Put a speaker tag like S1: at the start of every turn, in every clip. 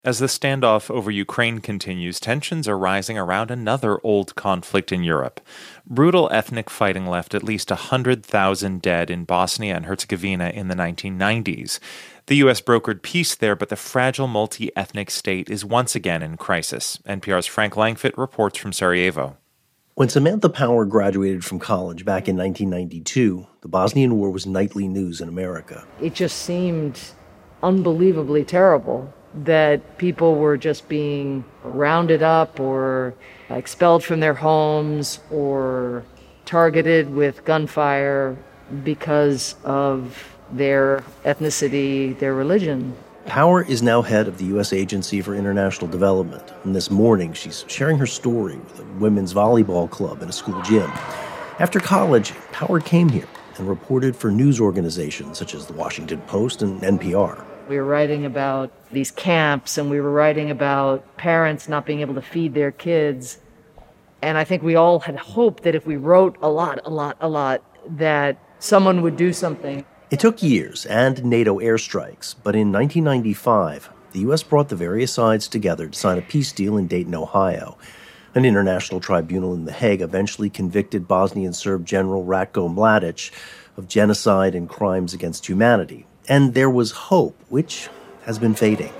S1: As the standoff over Ukraine continues, tensions are rising around another old conflict in Europe. Brutal ethnic fighting left at least 100,000 dead in Bosnia and Herzegovina in the 1990s. The U.S. brokered peace there, but the fragile multi-ethnic state is once again in crisis. NPR's Frank Langfitt reports from Sarajevo.
S2: When Samantha Power graduated from college back in 1992, the Bosnian War was nightly news in America.
S3: It just seemed unbelievably terrible that people were just being rounded up or expelled from their homes or targeted with gunfire because of their ethnicity, their religion.
S2: Power is now head of the U.S. Agency for International Development, and this morning she's sharing her story with a women's volleyball club in a school gym. After college, Power came here and reported for news organizations such as the Washington Post and NPR.
S3: We were writing about these camps, and we were writing about parents not being able to feed their kids. And I think we all had hoped that if we wrote a lot, that someone would do something.
S2: It took years and NATO airstrikes, but in 1995, the U.S. brought the various sides together to sign a peace deal in Dayton, Ohio. An international tribunal in The Hague eventually convicted Bosnian Serb General Ratko Mladic of genocide and crimes against humanity. And there was hope, which has been fading.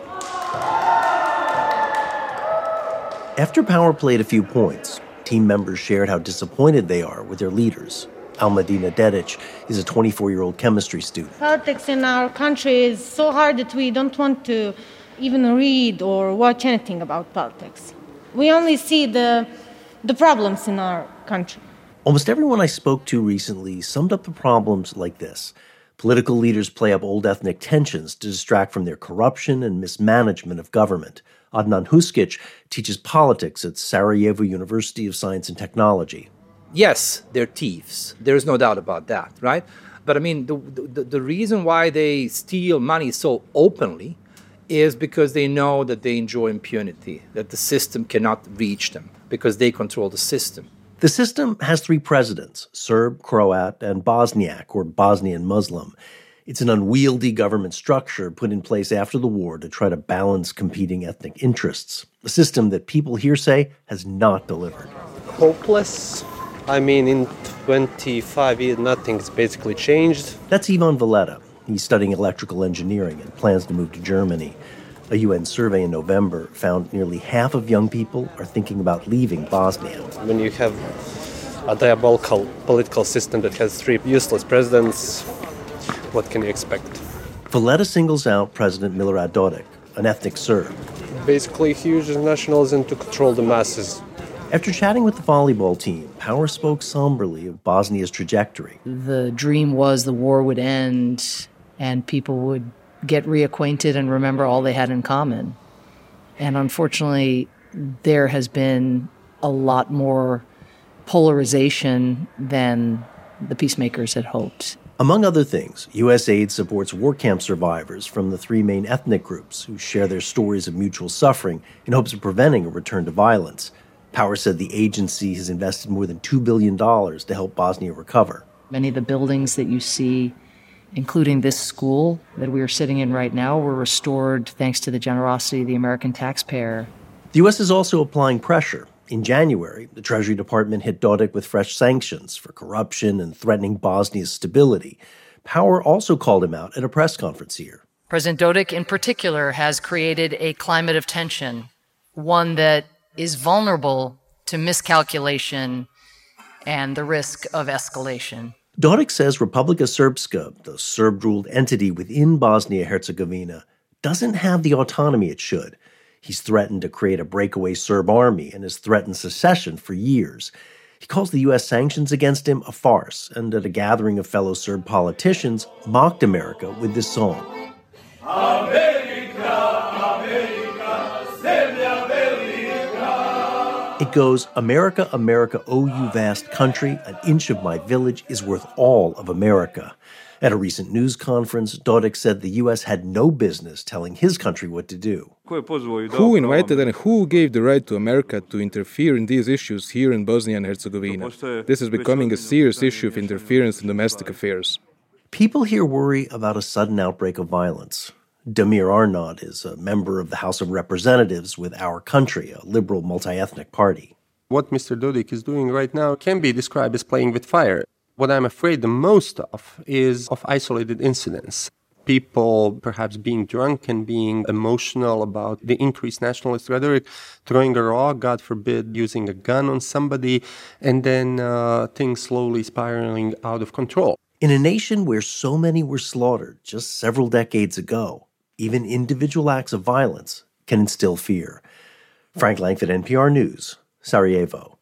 S2: After Power played a few points, team members shared how disappointed they are with their leaders. Almadina Dedic is a 24-year-old chemistry student.
S4: Politics in our country is so hard that we don't want to even read or watch anything about politics. We only see the problems in our country.
S2: Almost everyone I spoke to recently summed up the problems like this. Political leaders play up old ethnic tensions to distract from their corruption and mismanagement of government. Adnan Huskic teaches politics at Sarajevo University of Science and Technology.
S5: Yes, they're thieves. There's no doubt about that, right? But I mean, the reason why they steal money so openly is because they know that they enjoy impunity, that the system cannot reach them because they control the system.
S2: The system has three presidents, Serb, Croat, and Bosniak, or Bosnian Muslim. It's an unwieldy government structure put in place after the war to try to balance competing ethnic interests, a system that people here say has not delivered.
S6: Hopeless. I mean, in 25 years, nothing's basically changed.
S2: That's Ivan Valletta. He's studying electrical engineering and plans to move to Germany. A UN survey in November found nearly half of young people are thinking about leaving Bosnia.
S6: When you have a diabolical political system that has three useless presidents, what can you expect?
S2: Valletta singles out President Milorad Dodik, an ethnic Serb.
S6: Basically, he uses nationalism to control the masses.
S2: After chatting with the volleyball team, Power spoke somberly of Bosnia's trajectory.
S3: The dream was the war would end and people would get reacquainted and remember all they had in common. And unfortunately, there has been a lot more polarization than the peacemakers had hoped.
S2: Among other things, U.S. aid supports war camp survivors from the three main ethnic groups who share their stories of mutual suffering in hopes of preventing a return to violence. Power said the agency has invested more than $2 billion to help Bosnia recover.
S3: Many of the buildings that you see, including this school that we are sitting in right now, were restored thanks to the generosity of the American taxpayer.
S2: The U.S. is also applying pressure. In January, the Treasury Department hit Dodik with fresh sanctions for corruption and threatening Bosnia's stability. Power also called him out at a press conference here.
S3: President Dodik, in particular, has created a climate of tension, one that is vulnerable to miscalculation and the risk of escalation.
S2: Dodik says Republika Srpska, the Serb-ruled entity within Bosnia-Herzegovina, doesn't have the autonomy it should. He's threatened to create a breakaway Serb army and has threatened secession for years. He calls the U.S. sanctions against him a farce, and at a gathering of fellow Serb politicians, mocked America with this song. It goes, America, America, oh you vast country, an inch of my village is worth all of America. At a recent news conference, Dodik said the U.S. had no business telling his country what to do.
S7: Who invited and who gave the right to America to interfere in these issues here in Bosnia and Herzegovina? This is becoming a serious issue of interference in domestic affairs.
S2: People here worry about a sudden outbreak of violence. Damir Arnaud is a member of the House of Representatives with Our Country, a liberal multi-ethnic party.
S8: What Mr. Dodik is doing right now can be described as playing with fire. What I'm afraid the most of is of isolated incidents. People perhaps being drunk and being emotional about the increased nationalist rhetoric, throwing a rock, God forbid, using a gun on somebody, and then things slowly spiraling out of control.
S2: In a nation where so many were slaughtered just several decades ago, even individual acts of violence can instill fear. Frank Langford, NPR News, Sarajevo.